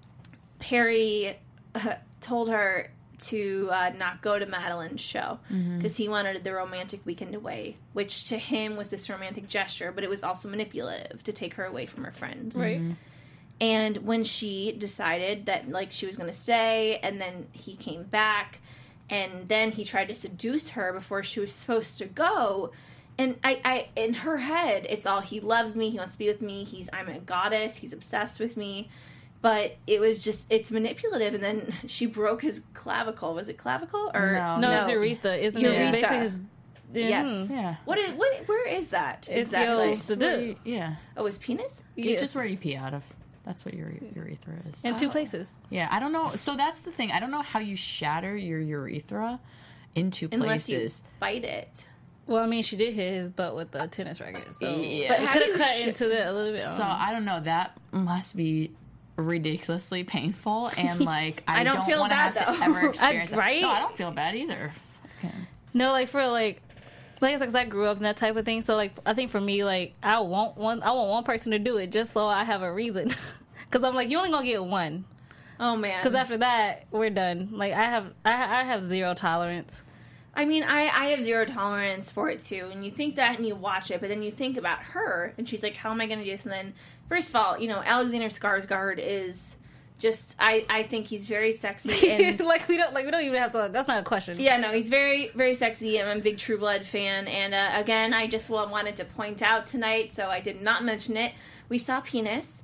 Perry told her to not go to Madeline's show, because he wanted the romantic weekend away, which to him was this romantic gesture, but it was also manipulative to take her away from her friends. Right. And when she decided that, like, she was going to stay, and then he came back, and then he tried to seduce her before she was supposed to go, And I in her head, it's all, he loves me, he wants to be with me, I'm a goddess, he's obsessed with me. But it was just, it's manipulative. And then she broke his clavicle. Was it clavicle? Or no, it's urethra, isn't it? Basically his, yes. Yeah. Where is that? It's exactly. Yeah. Oh, his penis? It's just where you pee out of. That's what your urethra is. In 2 places. Yeah, I don't know. So that's the thing. I don't know how you shatter your urethra in 2 places. Unless you bite it. Well, I mean, she did hit his butt with the tennis racket. So yeah. But it could have cut into that a little bit. So I don't know. That must be ridiculously painful. And, like, I don't feel want to have though. to ever experience that. Right? No, I don't feel bad either. Okay. No, like, for, like I said, 'cause I grew up in that type of thing. So, like, I think for me, like, I want one person to do it just so I have a reason. Because I'm like, you only gonna get one. Oh, man. Because after that, we're done. Like, I have zero tolerance. I mean, I have zero tolerance for it, too. And you think that and you watch it, but then you think about her, and she's like, how am I going to do this? And then, first of all, Alexander Skarsgård is just, I think he's very sexy. And like, we don't even have to, that's not a question. Yeah, no, he's very, very sexy. I'm a big True Blood fan. And, again, I just wanted to point out tonight, so I did not mention it. We saw penis.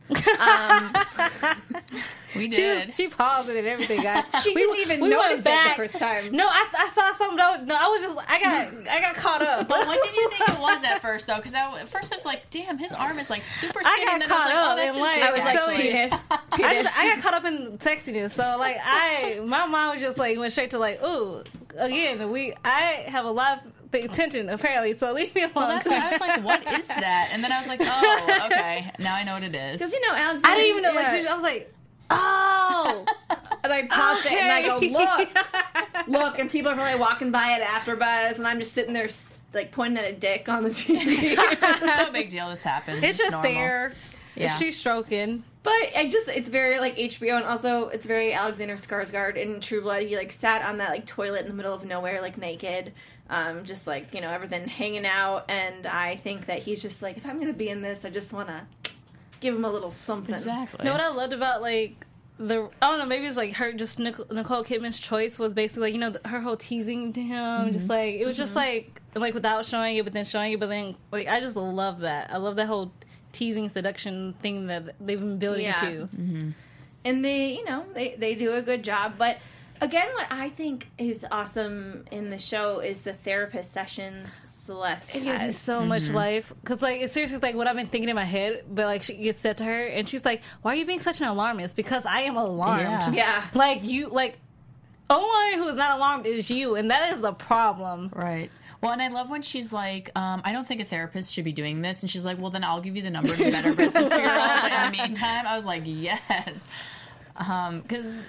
We did. She paused it and everything, guys. She didn't even notice it the first time. No, I saw something. No, I was just, I got caught up. But what did you think it was at first, though? Because at first I was like, damn, his arm is like super skinny. I got and then caught up. I was like, oh, I was like, penis. I got caught up in sexiness. So, like, my mind was just like, went straight to like, ooh, again, I have a lot of attention, apparently, so leave me alone. Well, that's why I was like, what is that? And then I was like, oh, okay, now I know what it is. Because, Alexander... I didn't even know, I was like, oh! And I pause it and I go, look, and people are probably walking by at AfterBuzz, and I'm just sitting there, like, pointing at a dick on the TV. No big deal, this happens. It's just normal. there. Yeah. She's stroking. But it's very, like, HBO, and also it's very Alexander Skarsgård in True Blood. He, like, sat on that, like, toilet in the middle of nowhere, like, naked. Just, like, everything hanging out. And I think that he's just, like, if I'm going to be in this, I just want to give him a little something. Exactly. What I loved about, like, I don't know, maybe it's, like, her, just Nicole Kidman's choice was basically, like, her whole teasing to him. Just, like, it was just, like, without showing it, but then showing it. But then, like, I just love that. I love that whole teasing seduction thing that they've been building to. And they do a good job. But again, what I think is awesome in the show is the therapist sessions Celeste has. It gives you so much life. Because, like, it's seriously, like, what I've been thinking in my head, but, like, she gets said to her, and she's like, why are you being such an alarmist? Because I am alarmed. Yeah. Like, you, like, only one who is not alarmed is you, and that is the problem. Right. Well, and I love when she's like, I don't think a therapist should be doing this. And she's like, well, then I'll give you the number of the Better Business Bureau. But in the meantime, I was like, yes. Because,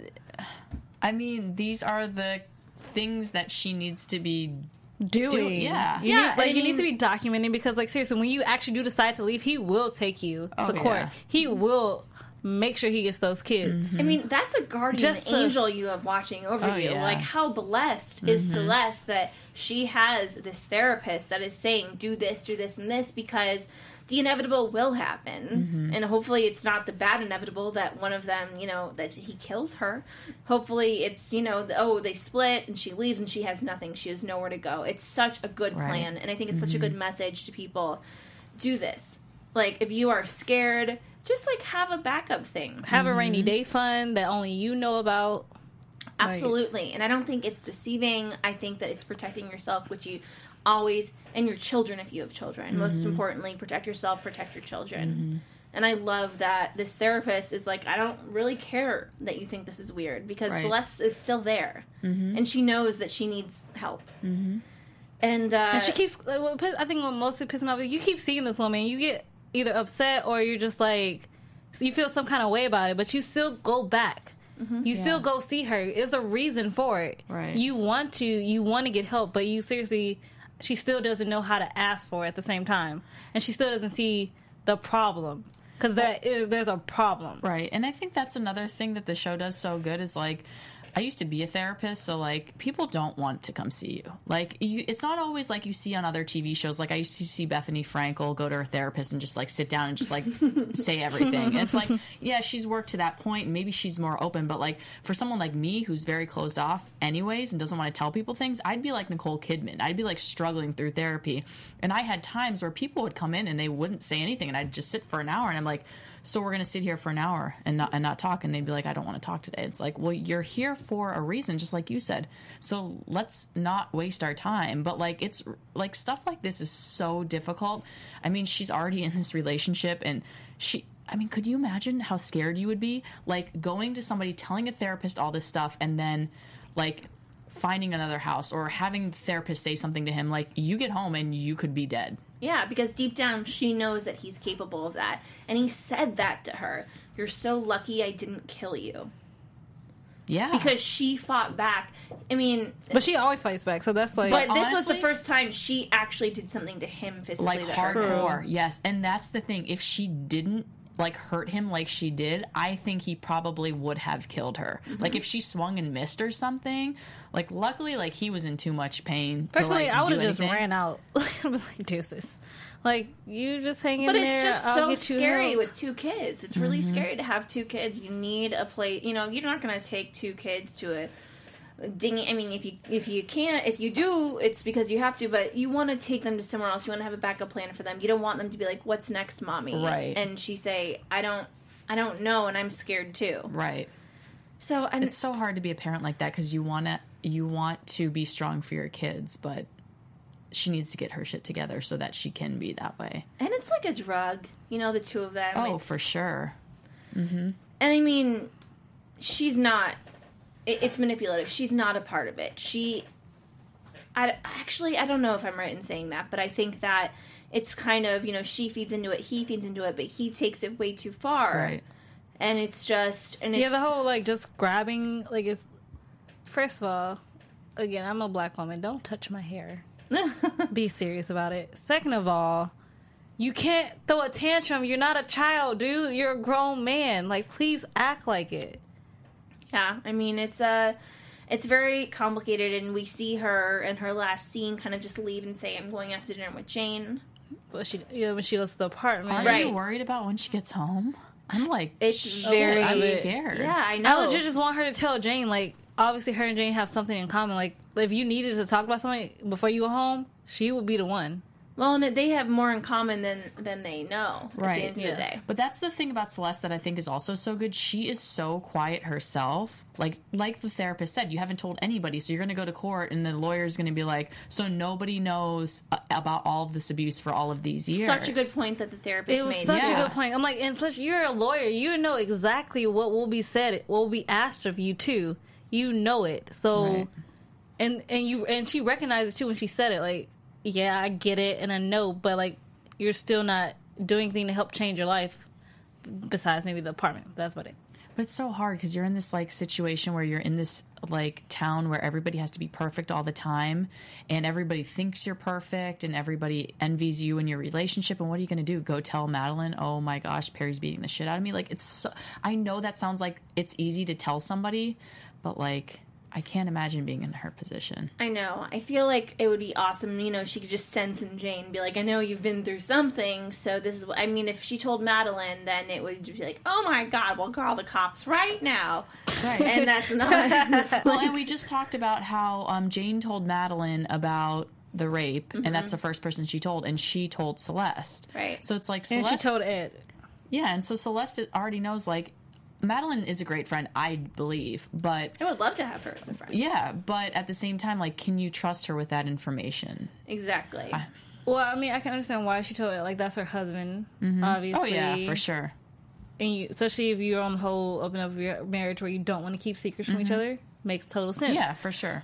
I mean, these are the things that she needs to be doing. Yeah. You need to be documenting because, like, seriously, when you actually do decide to leave, he will take you to court. Yeah. He will make sure he gets those kids. I mean, that's a guardian angel you have watching over you. Yeah. Like, how blessed is Celeste that she has this therapist that is saying, do this, and this, because the inevitable will happen. And hopefully it's not the bad inevitable that one of them, that he kills her. Hopefully it's, they split and she leaves and she has nothing. She has nowhere to go. It's such a good plan. And I think it's such a good message to people. Do this. Like, if you are scared, just, like, have a backup thing. Have a rainy day fund that only you know about. Absolutely. And I don't think it's deceiving. I think that it's protecting yourself, which you always, and your children if you have children. Most importantly, protect yourself, protect your children. And I love that this therapist is like, I don't really care that you think this is weird, because Celeste is still there. And she knows that she needs help. And she keeps, I think what mostly pisses me off is you keep seeing this woman, you get either upset or you're just like, you feel some kind of way about it, but you still go back. You still go see her. There's a reason for it. Right. You want to get help, but you seriously, she still doesn't know how to ask for it at the same time. And she still doesn't see the problem. Because there's a problem. Right. And I think that's another thing that the show does so good is, like, I used to be a therapist, so, like, people don't want to come see you. Like, it's not always like you see on other TV shows. Like, I used to see Bethany Frankel go to her therapist and just, like, sit down and just, like, say everything. And it's like, yeah, she's worked to that point, and maybe she's more open. But, like, for someone like me who's very closed off anyways and doesn't want to tell people things, I'd be like Nicole Kidman. I'd be, like, struggling through therapy. And I had times where people would come in and they wouldn't say anything, and I'd just sit for an hour, and I'm like, so we're going to sit here for an hour and not talk. And they'd be like, I don't want to talk today. It's like, well, you're here for a reason, just like you said. So let's not waste our time. But, like, it's like stuff like this is so difficult. I mean, she's already in this relationship, and could you imagine how scared you would be? Like, going to somebody, telling a therapist all this stuff, and then, like, finding another house or having the therapist say something to him, like, you get home and you could be dead. Yeah, because deep down she knows that he's capable of that. And he said that to her. You're so lucky I didn't kill you. Yeah. Because she fought back. I mean... But she always fights back, so that's like... But this was the first time she actually did something to him physically. Like, hardcore, yes. And that's the thing. If she didn't, like, hurt him like she did, I think he probably would have killed her. Mm-hmm. Like, if she swung and missed or something... Like, luckily, like, he was in too much pain. Personally, to, like, I would have just anything. ran out. I'd be like, deuces. Like, you just hang in there. there. But it's just I'll so get you scary help. with 2 kids. It's really scary to have 2 kids. You need a place. You know, you're not going to take 2 kids to a dingy. I mean, if you can't, if you do, it's because you have to. But you want to take them to somewhere else. You want to have a backup plan for them. You don't want them to be like, "What's next, mommy?" Right. And she say, "I don't know, and I'm scared too." Right. So it's so hard to be a parent like that because you want to be strong for your kids, but she needs to get her shit together so that she can be that way. And it's like a drug, you know, the 2 of them. Oh, for sure. Mm-hmm. And I mean, she's not. It's manipulative. She's not a part of it. I don't know if I'm right in saying that, but I think that it's kind of, you know, she feeds into it, he feeds into it, but he takes it way too far. Right. And it's just, yeah, the whole, like, just grabbing, like, it's, first of all, again, I'm a black woman, don't touch my hair. Be serious about it. Second of all, you can't throw a tantrum. You're not a child, dude. You're a grown man. Like, please act like it. Yeah, I mean, it's very complicated, and we see her in her last scene kind of just leave and say, I'm going out to dinner with Jane. But when she goes to the apartment. Are you worried about when she gets home? I'm like, I'm scared. Yeah, I know. I legit just want her to tell Jane, like, obviously her and Jane have something in common. Like, if you needed to talk about something before you go home, she would be the one. Well, and they have more in common than they know at the end of the day. But that's the thing about Celeste that I think is also so good. She is so quiet herself. Like the therapist said, you haven't told anybody, so you're going to go to court, and the lawyer's going to be like, so nobody knows about all of this abuse for all of these years. Such a good point that the therapist made. It was such a good point. I'm like, and plus, you're a lawyer. You know exactly what will be said, what will be asked of you, too. You know it. So, right. and she recognized it, too, when she said it. Like, yeah, I get it, and I know, but, like, you're still not doing anything to help change your life besides maybe the apartment. That's about it. But it's so hard because you're in this, like, situation where you're in this, like, town where everybody has to be perfect all the time, and everybody thinks you're perfect, and everybody envies you in your relationship, and what are you going to do? Go tell Madeline, oh, my gosh, Perry's beating the shit out of me? Like, it's so, I know that sounds like it's easy to tell somebody, but, like, I can't imagine being in her position. I know. I feel like it would be awesome, you know, she could just sense in Jane, be like, I know you've been through something, so this is what... I mean, if she told Madeline, then it would be like, oh my God, we'll call the cops right now. Right. And that's not... Well, and we just talked about how Jane told Madeline about the rape, and that's the first person she told, and she told Celeste. Right. So it's like Celeste... And she told Ed. Yeah, and so Celeste already knows, like, Madeline is a great friend, I believe, but... I would love to have her as a friend. Yeah, but at the same time, like, can you trust her with that information? Exactly. Well, I mean, I can understand why she told it. Like, that's her husband, obviously. Oh, yeah, for sure. And especially if you're on the whole open up your marriage where you don't want to keep secrets from each other, makes total sense. Yeah, for sure.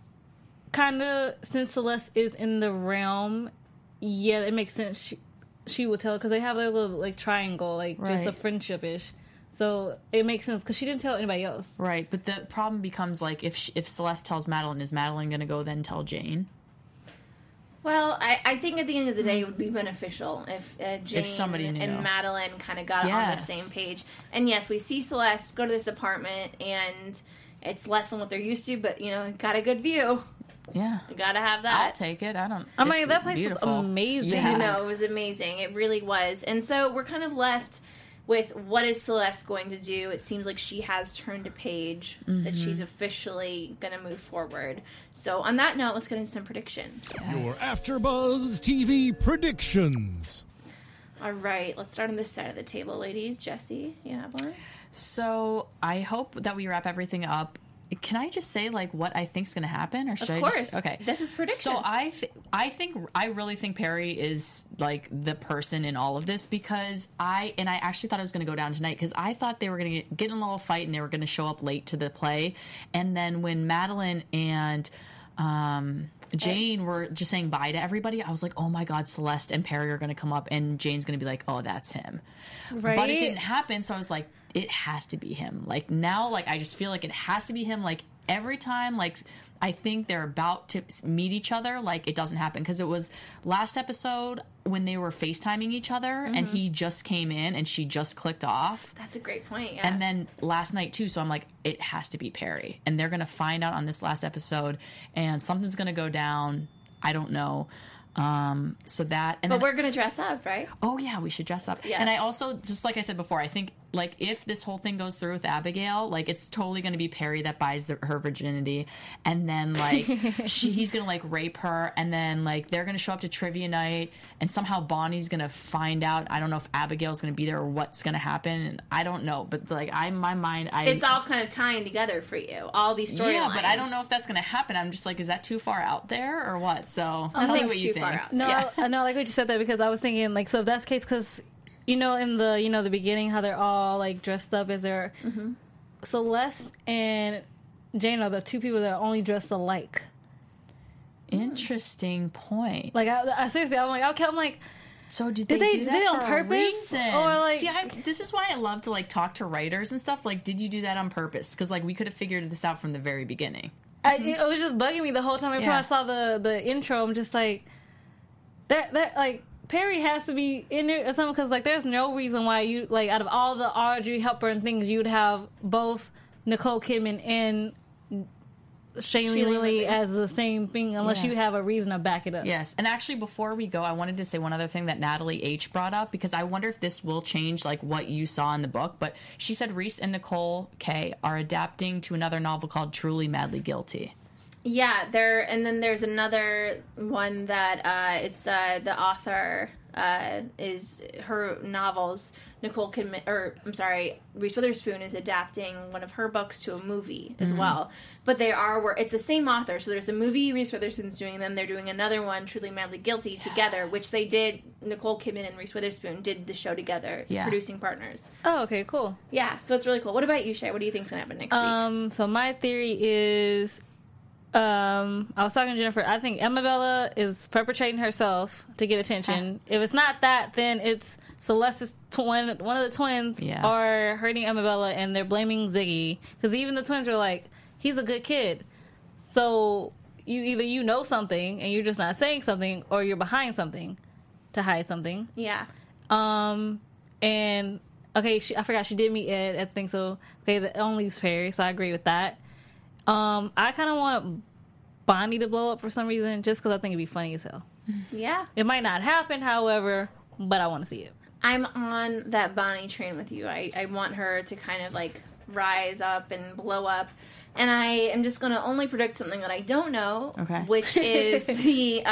Kind of, since Celeste is in the realm, yeah, it makes sense. She would tell, because they have a little, like, triangle, like, just a friendship-ish. So it makes sense because she didn't tell anybody else. Right, but the problem becomes, like, if Celeste tells Madeline, is Madeline going to go then tell Jane? Well, I think at the end of the day it would be beneficial if Jane if somebody knew. And Madeline kind of got on the same page. And yes, we see Celeste go to this apartment, and It's less than what they're used to, but, got a good view. Yeah. You gotta have that. I'll take it. I mean, that place is amazing. Yeah. It was amazing. It really was. And so we're kind of left with what is Celeste going to do. It seems like she has turned a page, that she's officially going to move forward. So on that note, let's get into some predictions. Your AfterBuzz TV predictions. All right, let's start on this side of the table, ladies. Jesse, you have one? So I hope that we wrap everything up. Can I just say what I think's going to happen, or should of I course. just okay? This is predictions. So I really think Perry is the person in all of this, because I actually thought it was going to go down tonight, because I thought they were going to get in a little fight and they were going to show up late to the play, and then when Madeline and Jane were just saying bye to everybody, I was like, oh my God, Celeste and Perry are going to come up and Jane's going to be like, oh, that's him. Right? But it didn't happen, so I was like, it has to be him. Now, I just feel like it has to be him. Every time, I think they're about to meet each other, it doesn't happen. Because it was last episode when they were FaceTiming each other, and he just came in and she just clicked off. That's a great point, yeah. And then last night, too, so I'm like, it has to be Perry. And they're going to find out on this last episode, and something's going to go down. I don't know. So that... But we're going to dress up, right? Oh, yeah, we should dress up. Yes. And I also, just like I said before, I think, if this whole thing goes through with Abigail, it's totally going to be Perry that buys her virginity. And then, he's going to, rape her. And then, they're going to show up to trivia night. And somehow Bonnie's going to find out. I don't know if Abigail's going to be there or what's going to happen. And I don't know. But, it's all kind of tying together for you. All these storylines. Yeah, but I don't know if that's going to happen. I'm just is that too far out there or what? So, tell me what you think. No, I know, I like what you said that, because I was thinking, so if that's the case, because... in the beginning, how they're all dressed up as their Celeste and Jane are the two people that are only dressed alike. Interesting point. I seriously, I'm like, okay, I'm like, so did they do that on for purpose? A reason? Or see, this is why I love to talk to writers and stuff. Did you do that on purpose? Because we could have figured this out from the very beginning. It was just bugging me the whole time. Every time I saw the intro, I'm just like, that Perry has to be in there or something, because there's no reason why you out of all the Audrey Hepburn things, you'd have both Nicole Kidman and Shailene Woodley as the same thing, unless you have a reason to back it up. Yes, and actually, before we go, I wanted to say one other thing that Natalie H brought up, because I wonder if this will change what you saw in the book. But she said Reese and Nicole K are adapting to another novel called Truly Madly Guilty. Yeah, and then there's another one that it's the author is her novels. Nicole Kidman, Reese Witherspoon is adapting one of her books to a movie as well. But it's the same author. So there's a movie Reese Witherspoon's doing, and then they're doing another one, Truly Madly Guilty, together, which they did. Nicole Kidman and Reese Witherspoon did the show together, producing partners. Oh, okay, cool. Yeah, so it's really cool. What about you, Shay? What do you think's gonna happen next week? So my theory is. I was talking to Jennifer. I think Emma Bella is perpetrating herself to get attention. If it's not that, then it's Celeste's twin. One of the twins are hurting Emma Bella, and they're blaming Ziggy, because even the twins are like, "He's a good kid." So you know something and you're just not saying something, or you're behind something to hide something. Yeah. And okay, I forgot she did meet Ed. I think so. Okay, that only leaves Perry, so I agree with that. I kind of want Bonnie to blow up for some reason, just because I think it'd be funny as hell. Yeah. It might not happen, however, but I want to see it. I'm on that Bonnie train with you. I want her to kind of rise up and blow up. And I am just going to only predict something that I don't know, which is the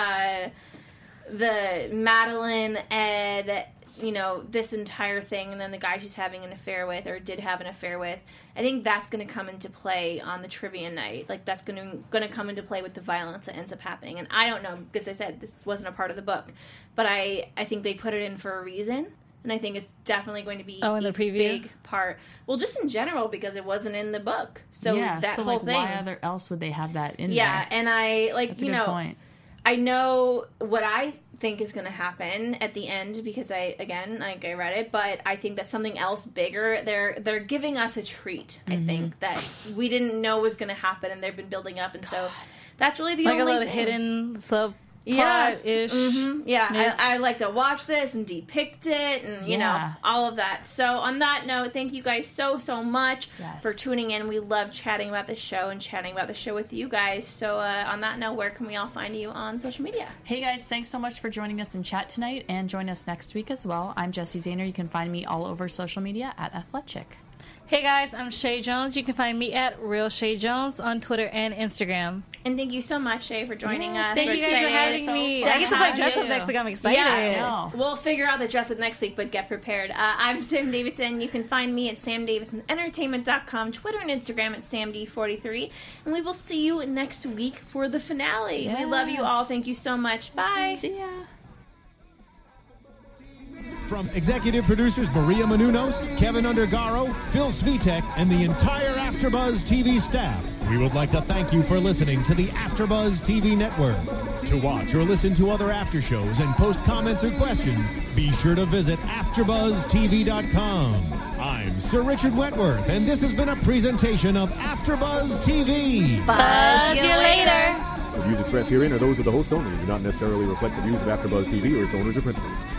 Madeline, Ed, this entire thing, and then the guy she's having an affair with, or did have an affair with. I think that's going to come into play on the trivia night. That's going to come into play with the violence that ends up happening. And I don't know, because I said this wasn't a part of the book, but I think they put it in for a reason. And I think it's definitely going to be in the preview? Big part. Well, just in general, because it wasn't in the book. So that whole thing. Why else would they have that in there? Yeah, and I, That's a good point. I know what I think is going to happen at the end, because I read it, but I think that's something else bigger. They're giving us a treat, I think, that we didn't know was going to happen, and they've been building up, and so that's really the only a lot thing. of hidden sub plot-ish. Yeah, I like to watch this and depict it and, you know, all of that. So on that note, thank you guys so much for tuning in. We love chatting about the show and chatting about the show with you guys. So on that note, where can we all find you on social media? Hey guys, thanks so much for joining us in chat tonight, and join us next week as well. I'm Jessie Zahner. You can find me all over social media at Athletic. Hey guys, I'm Shay Jones. You can find me at Real Shay Jones on Twitter and Instagram. And thank you so much, Shay, for joining us. Thank you guys for having me. I get to play Dress Up next week. I'm excited. Yeah, I know. We'll figure out the Dress Up next week, but get prepared. I'm Sam Davidson. You can find me at SamDavidsonEntertainment.com, Twitter and Instagram at SamD43. And we will see you next week for the finale. Yes. We love you all. Thank you so much. Bye. See ya. From executive producers Maria Menounos, Kevin Undergaro, Phil Svitek, and the entire AfterBuzz TV staff, we would like to thank you for listening to the AfterBuzz TV network. To watch or listen to other after shows and post comments or questions, be sure to visit AfterBuzzTV.com. I'm Sir Richard Wentworth, and this has been a presentation of AfterBuzz TV. Buzz you later. The views expressed herein are those of the host only and do not necessarily reflect the views of AfterBuzz TV or its owners or principals.